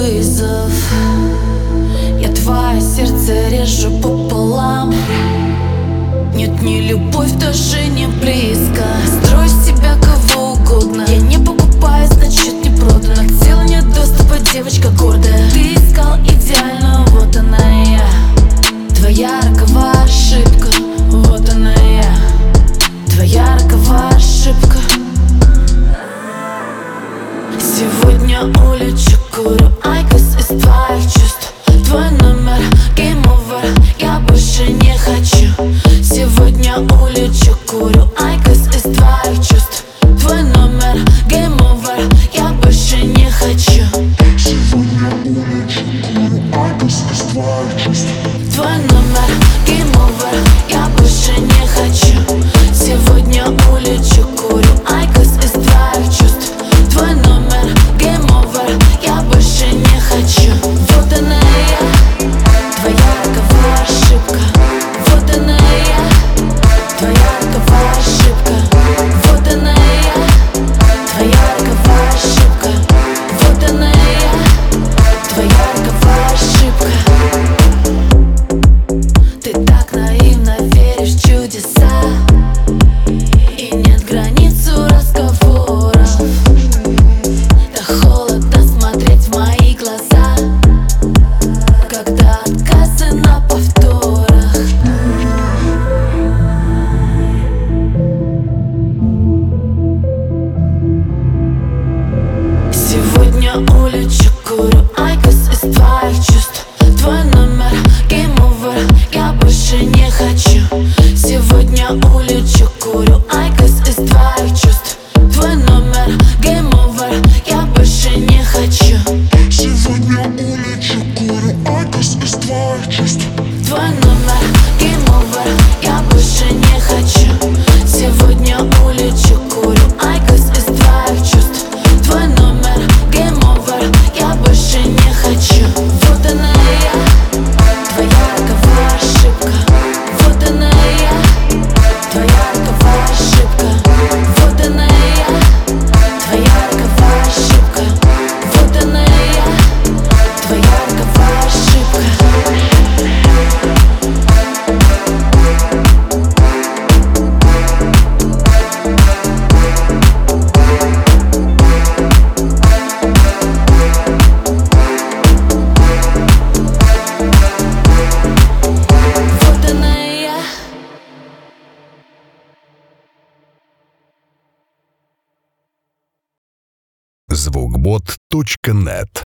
вызов. Я твое сердце режу пополам. Нет, не любовь, даже не близко. Строй из себя кого угодно. Я не покупаю, значит не продано. К телу нет доступа, девочка гордая. Ты искал идеальную, вот она я. Твоя роковая ошибка, вот она я. Твоя роковая ошибка. Сегодня улечу, курю айкос из твоих чувств. Твой номер, game over, я больше не хочу. Сегодня улечу, курю айкос из твоих чувств. Твой номер, game over, я больше не хочу. Сегодня улечу, курю айкос из твоих чувств. Твой номер, game over, я больше не хочу. Сегодня улечу, курю айкос из твоих чувств. Твой номер, game over, я больше не хочу. Вот она я, твоя роковая ошибка. Вот она я, твоя роковая ошибка. Вот она я, твоя роковая ошибка. Вот она я, твоя роковая ошибка. Ты так наивно веришь в чудеса, и нет границ у разговоров. Так холодно смотреть в мои глаза, когда отказы на повторах. Сегодня улечу, курю айкос из твоих чувств. Твой номер, game over, я больше не хочу. Сегодня улечу, курю айкос из твоих чувств. Твой номер, game over, я больше не хочу. Сегодня улечу, курю айкос из твоих чувств. Твой номер, game over, я больше не хочу. Сегодня улечу, курю айкос из твоих чувств. Твой номер, game over, я больше не хочу. Вот она я, твоя роковая ошибка. Вот она я, твоя роковая ошибка. Вот она я, твоя роковая ошибка. Вот она я, твоя роковая ошибка. Вот она я. Звукбот.нет